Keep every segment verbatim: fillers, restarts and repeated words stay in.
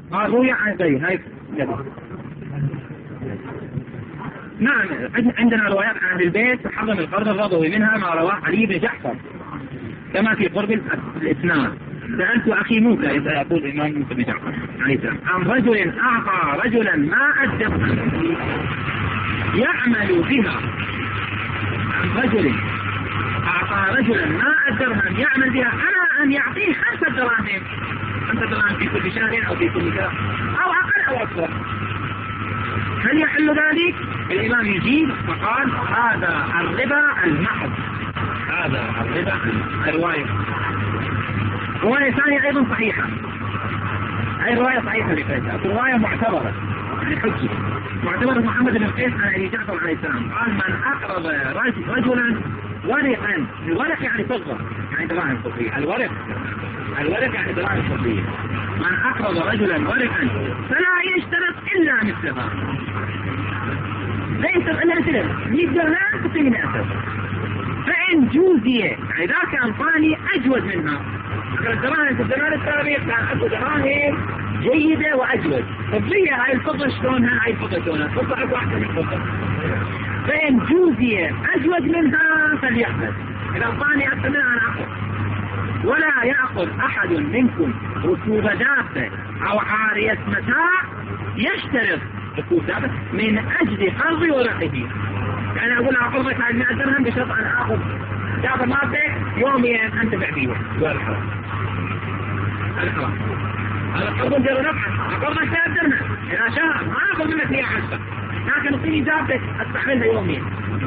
قال روي عن زيد. هاي نعم عندنا روايات عن أهل البيت حرم القرض الرضوي، منها ما رواه علي بن جعفر كما في قرب الإسناد. سألت أخي موسى، يقول الإمام موسى بن جعفر عليه السلام، عن رجل أعطى رجلا ما أدى يعمل بها، عن رجل أعطى رجلا ما الدرهم يعمل بها، أنا أن يعطيه خمسة دراهم، خمسة دراهم في كل شهر أو في كل شهر أو أقل أو أكثر، هل يحل ذلك؟ الإمام يجيب فقال هذا الربا المحض، هذا الربا المحض. الرواية رواية ثانية أيضا صحيحة، هذه الرواية صحيحة لقيسها، رواية معتبرة لحجة معتبرة محمد بن قيس عن أبي جعفر عليه السلام، قال من أقرض رجلا ورقا، الورق يعني فضة يعني دراهم فضية، الورق الورق يعني دراهم فضية، من أقرض رجلا ورقا فلا يشترط إلا مثلها، لا يشترط إلا مثلها، مئة درهم تطيني مئة، فإن جوزي يعني ذاك أنطاني أجود منها، الدراهم في الزمان السابق كان أكو دراهم جيدة وأجود، فضية هاي الفضة شلونها، هاي الفضة شلونها، الفضة أكو أحسن من الفضة، فإن جوزي أجود منها فليحمد، إذا أنطاني أكثر منها أنا أخذ. ولا يأخذ أحد منكم ركوب دابة أو عارية متاع يشترط ركوب دابة من أجل قرض ورقه، يعني أقول أقرضك على مئة درهم بشرط أن أخذ دابة مالتك يوميا أنتفع بيها، هذا حرام، هذا حرام، هذا قرض جرى نفعا، أقرضك مئة درهم إلى شهر ما أخذ منك مئة عشرة، لكن اعطيني دابتك استعملها يوميا،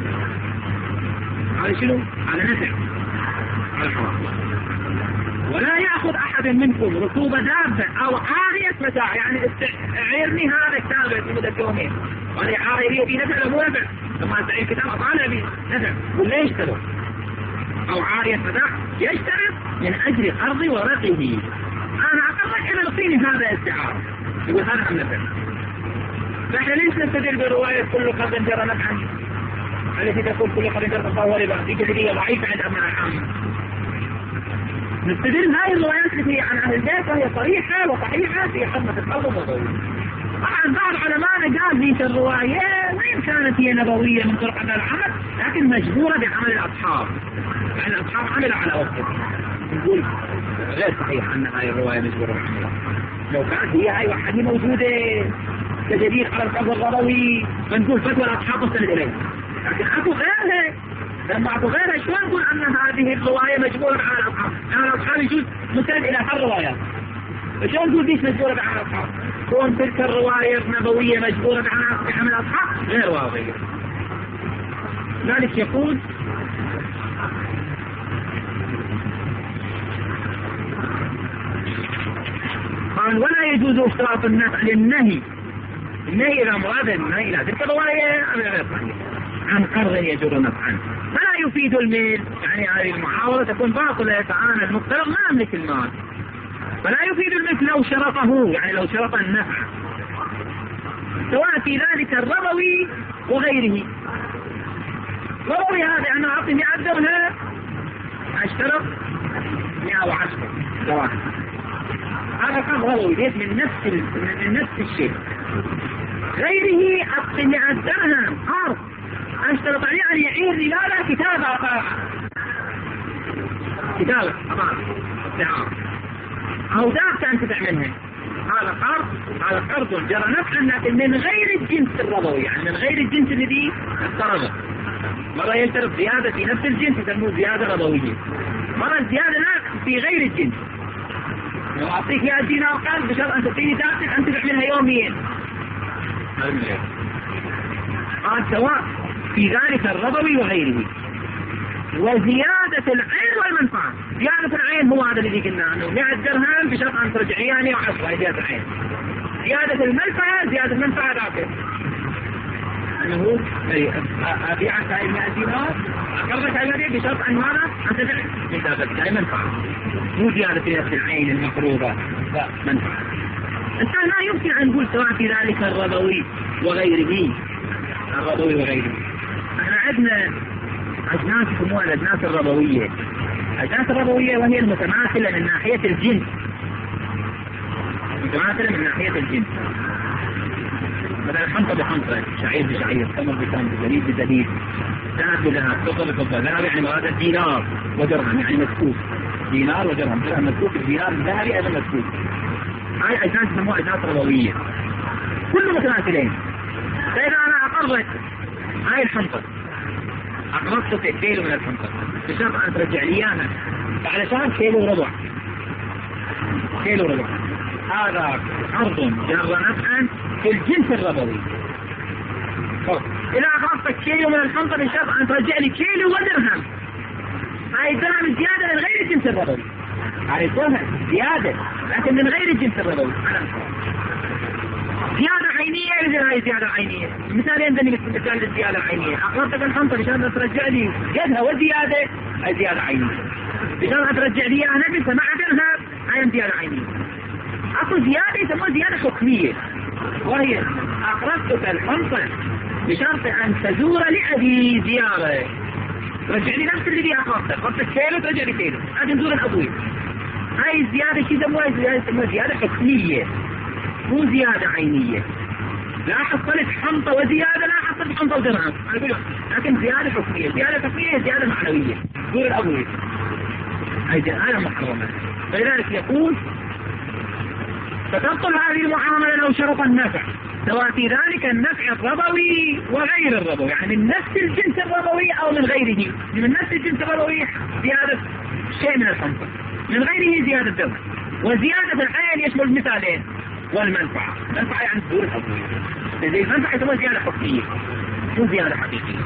هذا شنو؟ هذا نفع، هذا حرام. ولا يأخذ أحد منكم ركوب دابة أو عارية متاع، يعني عيرني هذا كتابة لمدة يومين، وهذه عارية في نفع أو نفع، لما أستعين كتاب أطالع به نفع، ولا يشترط أو عارية متاع يشترط من أجل قرض ورقه، أنا أقرضك إذا أعطيني هذا استعارة، يقول هذا أم نفع. فإحنا ليش نستدل برواية كل قرض جرى نفعا التي تقول كل قرض جرى نفعا وربا، دي كثيرية ضعيفة عند أبناء العامة. نستدل هاي الروايات التي عن أهل البيت وهي صريحة وصحيحة في حرمة القرض الرضوي. طبعا بعض علماء قال ليش الرواية وإن كانت هي نبوية من طرق العمل لكن مجبورة بعمل الأصحاب، يعني الأصحاب عملوا على وقته، نقول غير صحيح أن هاي الرواية مجبورة بعملها، لو كانت هي هاي وحدي موجودة كجديد على القرض الرضوي فنقول فتوى الأصحاب تستند إليه، لكن أكو غيرها، لما أكو غيرها شو نقول أن هذه الرواية مجبورة على الأصحاب؟ يعني الأصحاب يجوز مستند إلى هر روايات، شو نقول ديش مجبورة على الأصحاب؟ كون تلك الرواية النبوية مجبورة على عمل الأصحاب غير واضحة. ذلك يقول قال ولا يجوز اشتراط النفع للنهي، النهي إذا مراد النهي إلى تلك الرواية أم غير صحيح عن قرض يجر نفعا، فلا يفيد الميل، يعني هذه المحاولة تكون باطلة، فأنا المقترض ما أملك المال، فلا يفيد المثل لو شرطه، يعني لو شرط النفع، سواء في ذلك الربوي وغيره. الربوي هذا أنا أعطي مئة درهم أشترط مئة وعشرة دراهم، هذا كان ربوي ليس من نفس من نفس الشيء. غيره أعطي مئة درهم قرض أشترط عليه أن يعير لا لا كتابة كتابة استعارة أو دافع أن تدع منها، هذا قرض، هذا قرض جرى نفعا لكن من غير الجنس الربوي، يعني من غير الجنس الذي افترضه. مرة يشترط زيادة في نفس الجنس يسموه زيادة ربوية، مرة الزيادة لا في غير الجنس، لو أعطيك مئة دينار قرض بشرط أن تعطيني دافع أن تدع منها يوميا، قال سواء في ذلك الربوي وغيره. وزيادة العين والمنفعة، زيادة العين هو هذا الذي قلنا عنه مئة درهم بشرط أن ترجعياني وعشرة، زيادة العين. زيادة المنفعة زيادة المنفعة ذاك أنه أبيعك هاي مئة دينار أقرضك هاي مئة بشرط أن ماذا؟ أن تدع من ذلك هاي منفعة، مو زيادة زيادة العين المفروضة، لا منفعة. الآن لا يمكن أن نقول سواء في ذلك الربوي وغيره، الربوي وغيره. احنا عندنا أجناس يسموها الأجناس الربوية، الأجناس الربوية وهي المتماثلة من ناحية الجنس، متماثلة من ناحية الجنس. مثلا حنطة بحنطة، شعير بشعير، تمر بتمر، زبيب بزبيب، ذهب بذهب، فضة بفضة. ذهب يعني مراد دينار ودرهم يعني مسكوك، دينار ودرهم، درهم مسكوك، الدينار الذهبي أيضا مسكوك. هاي أجناس يسموها أجناس ربوية، كل متماثلين. فإذا أنا أقرضت هاي الحنطة، أقرضت كيلو من الحنطة بشرط أن ترجع لي إياها علشان كيلو ربع، كيلو ربع. هذا عرض جر نفعا في الجنس الربوي. إذا أخذت كيلو من الحنطة بشرط أن ترجع لي كيلو ودرهم، هاي الدرهم زيادة من غير الجنس الربوي، عرفتوها زيادة لكن من غير الجنس الربوي. زيادة عينية إذا هاي زيادة عينية. مثال عندنا مثال الزيادة العينية، أخذتك الحنطة بشرط أن ترجع لي قدها وزيادة، هاي زيادة عينية. بشرط أن ترجع لي إياها نجسة مع درهم، هاي زيادة عينية. أكو زيادة يسموها زيادة حكمية، وهي أقرضتك الحنطة بشرط أن تزور لأبي زيارة، رجع لي نفس اللي بيها أقرضتك، أقرضتك كيلو ترجع لي كيلو، هذه نزور الأبوي. هاي الزيادة شو يسموها؟ يسموها زيادة حكمية مو زيادة عينية. لا حصلت حنطة وزيادة، لا حصلت حنطة ودرهم، لكن زيادة حكمية. زيادة حكمية زيادة معنوية، نزور الأبوي، هاي زيادة محرمة. فلذلك يقول فتبطل هذه المعاملة لو شرط النفع، سواء في ذلك النفع الربوي وغير الربوي، يعني من نفس الجنس الربوي أو من غيره. من نفس الجنس الربوي زيادة شيء من الحنطة، من غيره زيادة درهم. وزيادة العين يشمل مثالين، والمنفعة. المنفعة يعني الدور الأبوي، زي المنفعة يسموها زيادة حقيقية مو زيادة حقيقية.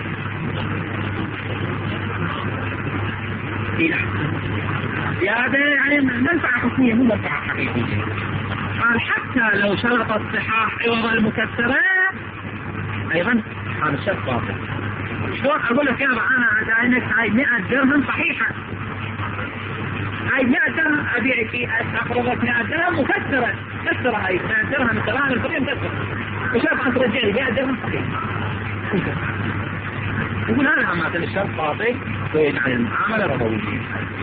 زيادة يعني منفعة حكمية مو منفعة حقيقية. قال حتى لو شرط الصحاح عوض المكسرة أيضا هذا الشرط باطل. شلون أقول لك يا أنا عندك هاي مئة درهم صحيحة، هاي مئة درهم أبيعك أقرضك مئة درهم مكسرة، مكسرة هاي مئة درهم الدراهم الفقير مكسرة، وشرط أن ترجع لي مئة درهم صحيحة. يقول هذا مثل الشرط باطل ويجعل المعاملة ربوية.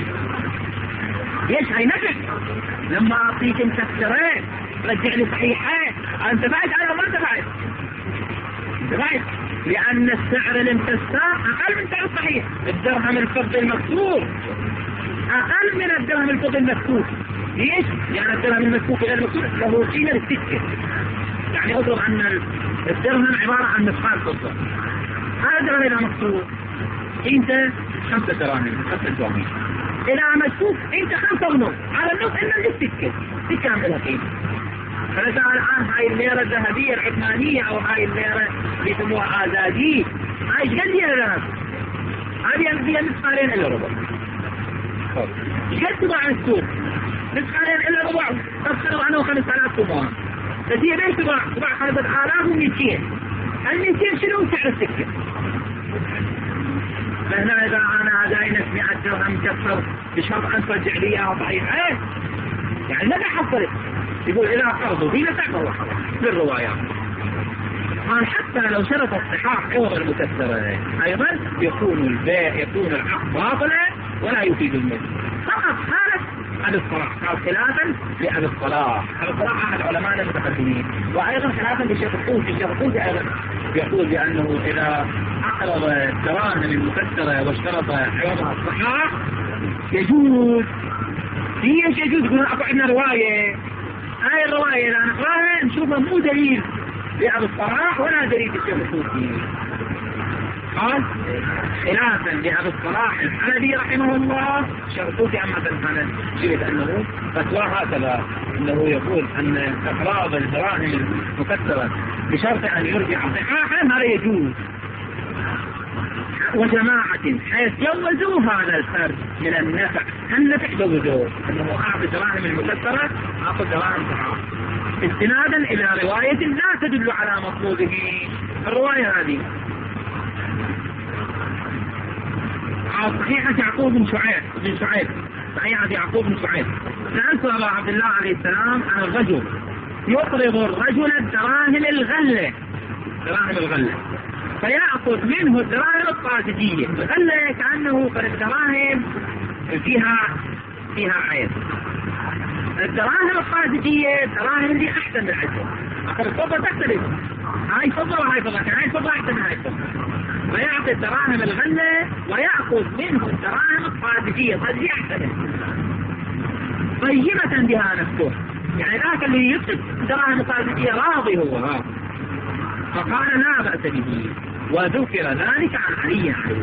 ليش هاي نفع؟ لما أعطيك مكسرين رجع لي صحيحين، أنت بعد أنا ما انتفعت، انتفعت لأن السعر المكسر أقل من سعر الصحيح. الدرهم الفضي المكسور أقل من الدرهم الفضي المكسور. ليش؟ لأن الدرهم المكسور غير المكسور له قيمة للسكة، يعني أضرب أن الدرهم عبارة عن مثقال فضة، هذا الدرهم إذا مكسور أنت خمسة دراهم، خمسة دراهم. إذا مشكوك أنت خمسة ونص على النص إلا السكة، سكة عندها قيمة. فلذا الآن هاي الليرة الذهبية العثمانية أو هاي الليرة اللي يسموها آزادية، هاي إيش قد ليرة ذهب؟ هذه فيها مثقالين إلا ربع. إيش قد تباع عن السوق؟ مثقالين إلا ربع، تفسروا عنه خمسة آلاف تباع. بس هي ليش تباع؟ تباع خمسة آلاف ومئتين. المئتين شنو سعر السكة؟ فهنا إذا أنا داينك مئة درهم مكسر بشرط أن ترجع لي إياها صحيحة، يعني ماذا حصلت؟ يقول إذا قرضوا فينا تعبوا بالروايات. قال حتى لو شرط الصحاح عوض المكسرة أيضا يكون البيع يكون العقد باطلا ولا يفيد الملك، فقط حالة أبي الصلاح. قال خلافا لأبي الصلاح، أبي الصلاح أحد علماء المتقدمين، وأيضا خلافا للشيخ الطوسي. الشيخ الطوسي أيضا يقول بأنه إذا أقرض الدراهم المكسرة واشترط عوضها الصحاح يجوز. ليش يجوز؟ يقولون أكو عندنا رواية، هاي الرواية إذا نقراها نشوفها مو دليل لأبي الصلاح ولا دليل للشيخ الطوسي. قال خلافا لأبي الصلاح الحلبي رحمه الله، الشيخ الطوسي عامة كان شبه أنه فتوى هكذا، أنه يقول أن إقراض الدراهم المكسرة بشرط أن يرجع صحاحا هذا يجوز. وجماعة حيث جوزوا هذا الفرد من النفع، النفع جوزوه أنه أعطي دراهم المكسرة أعطي دراهم صحاح، استنادا إلى رواية لا تدل على مطلوبه. الرواية هذه صحيحة يعقوب بن شعيب بن شعيب صحيحة يعقوب بن شعيب. سألت أبا عبد الله عليه السلام عن الرجل يقرض الرجل الدراهم الغلة، دراهم الغلة، فيأخذ منه الدراهم الطازجية. الغلة كأنه الدراهم فيها فيها عين، الدراهم الخارجية الدراهم اللي أحسن من العشر، أخذ الفضة تختلف، هاي فضة وهاي فضة، هاي الفضة أحسن من هاي الفضة، ويعطي الدراهم الغلة ويأخذ منه الدراهم الخارجية، الخارجية أحسن طيبة بها نفسه، يعني ذاك اللي يطلب الدراهم الخارجية راضي هو ها. فقال لا بأس به، وذكر ذلك عن علي عليه.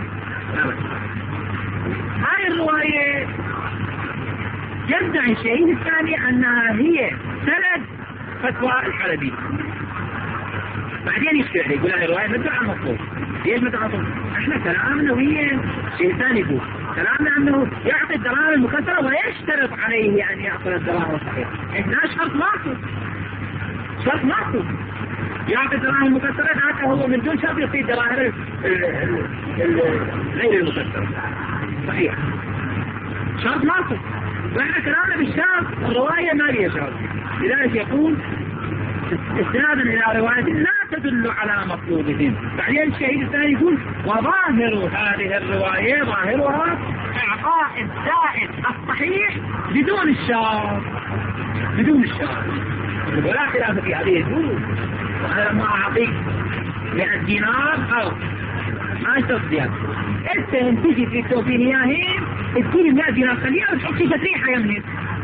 هاي الرواية يدعي الشيء الثاني أنها هي سند فتوى الحلبي، بعدين يشتري يقول هاي الرواية مدعى عن مطلوب. ليش مدعى عن مطلوب؟ احنا كلامنا ويا شيء ثاني يقول كلامنا أنه يعطي الدراهم المكسرة ويشترط عليه أن يأخذ الدراهم الصحيحة. هنا شرط ناقص، شرط ناقص يعطي الدراهم المكسرة، ذاك هو من دون شرط يعطي الدراهم غير المكسرة صحيح، شرط ناقص. واحنا كلامنا بالشرط الرواية ما هي شرط، لذلك يقول استنادا الى رواية لا تدل على مطلوبهم. بعدين الشهيد الثاني يقول وظاهر هذه الرواية ظاهرها اعطاء الزائد الصحيح بدون الشرط، بدون الشرط، ولا خلاف في هذه الجزء. وانا لما اعطيك مئة دينار او ما اشترط زيادة، انت تجي في التوفين اياهين تجيني مئة دينار خليها وتحط شيء تسريحة يمني،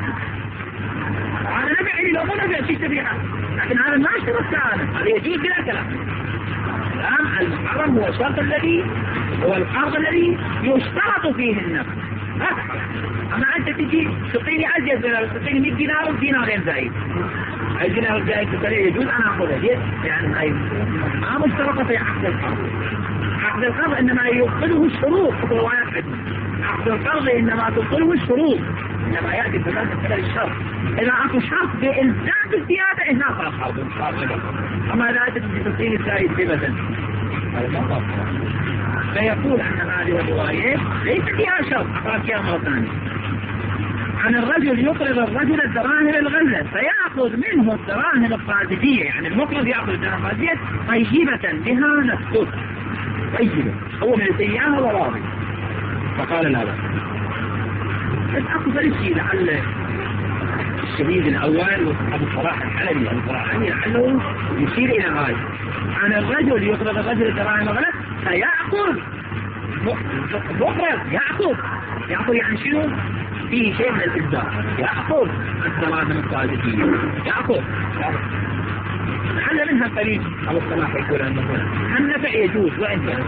هذا نبع لي لو مو نبع شيء تسريحة، لكن هذا ما اشترط كلام، هذا يجوز بلا كلام. الآن المحرم هو الشرط الذي هو القرض الذي يشترط فيه النفع. أما أنت تجي تعطيني أزيد دينار، تعطيني مئة دينار ودينارين زايد، الدينار الزايد تسريح يجوز أنا أخذه ليش؟ يعني هاي ما مشترطة في عقد القرض. عقد القرض إنما يقبله الشروط، في روايات حديث عقد القرض إنما تقبله الشروط، إنما يأتي بمثل مثل الشرط. إذا أكو شرط بإلزام بالزيادة هنا صار قرض، أما إذا أنت تعطيني الزايد بمثل هذا ما صار. فيقول أن هذه الروايات ليس فيها شرط، أقرأ فيها مرة ثانية عن الرجل يقرض الرجل الدراهم الغلة فيأخذ منه الدراهم الخارجية، يعني المقرض يأخذ الدراهم الخارجية طيبة بها نفسه، طيبة هو من السيئة وراضي. فقال لا لا بس أخذ الشيء لعل الشهيد الأول أبو الصلاح الحلبي أبو الصلاح الحلبي لعله يشير إلى هذا عن الرجل يقرض الرجل الدراهم الغلة فيأخذ مقرض يأخذ يأخذ يعني شنو؟ فيه شيء من الإبداع، يأخذ الدراهم الخارجية، يأخذ لعل منها قليل أبو الصلاح يقول أنه النفع يجوز وإن كان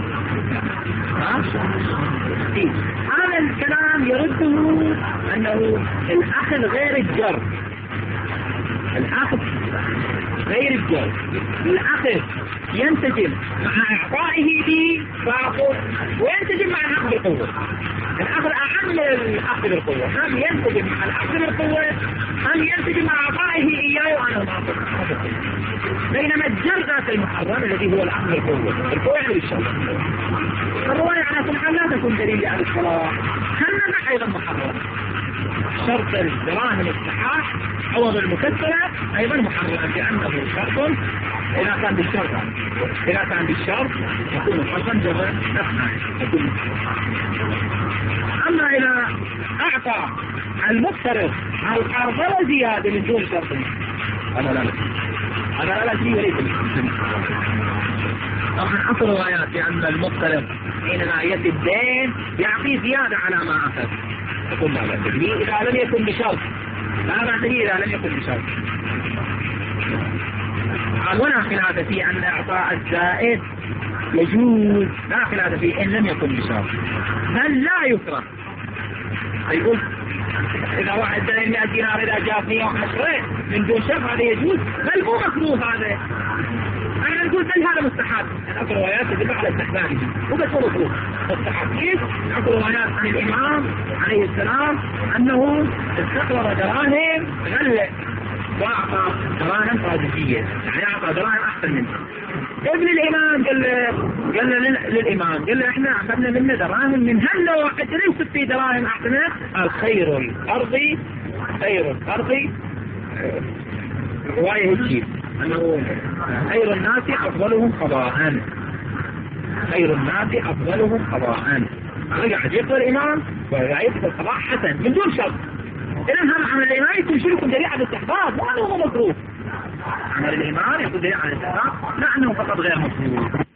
هذا الكلام يرده أنه الأخذ غير الجر، الأخذ غير الجر، الأخذ ينتجم مع إعطائه به فأخذ وينتجم مع الأخذ بالقوة. الأخذ أعم من الأخذ بالقوة، هم ينتجم مع الأخذ بالقوة هم ينتجم مع إعطائه إياه وأنا ما أخذ. بينما الجر ذات المحرم الذي هو الأخذ بالقوة، القوة يعني بالشرط. الرواية على كل حال لا تكون دليل على الصلاة، هل أيضا محرم. شرط الدراهم الصحاح عوض المكسرة أيضا محرم لأنه شرط إذا كان بالشرط، إذا كان بالشرط يكون محرم جبر نفسه يكون. أما إذا أعطى المقترض القرض وزيادة من دون شرط هذا لا هذا لا شيء وليس طبعا أصل روايات بأن المقترض حينما يأتي الدين يعطي زيادة على ما أخذ، يقول لا بأس به إذا لم يكن بشرط، لا بأس به إذا لم يكن بشرط. قال ولا خلاف في أن إعطاء الزائد يجوز، لا خلاف فيه إن لم يكن بشرط، بل لا يكره. يقول إذا واحد دين مئة دينار إذا جاء مئة وعشرة من دون شرط هذا يجوز، بل مو مكروه هذا. أنا نقول بل هذا مستحب، أكو روايات تدل على استحبابه وبس هو مكروه مستحب. كيف؟ أكو روايات عن الإمام عليه السلام أنه استقرر دراهم غلة وأعطى دراهم خارجية، يعني أعطى دراهم أحسن منه. ابن الإمام قال قال للإمام قال له إحنا أخذنا منه دراهم من هلا وقت ليست في دراهم أحسن منه. قال خير الأرض خير الأرض رواية هجيب أنه خير الناس أفضلهم قضاء، خير الناس أفضلهم قضاء. رجع يقرأ الإمام ويعيد القضاء حسن من دون شرط، إذا هذا عمل الإيمان يكون شرك دليل على الاستحباب، مو أنه مكروه. عمل الإيمان يكون دليل على الاستحباب، لا أنه فقط غير مكروه.